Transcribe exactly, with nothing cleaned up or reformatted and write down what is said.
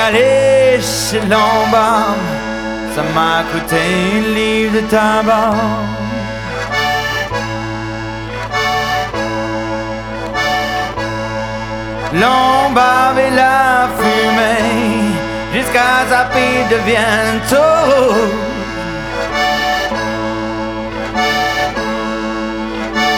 aller chez Lombard, ça m'a coûté une livre de tabac. Lombard et la fumée, jusqu'à ce qu'il devienne taureau.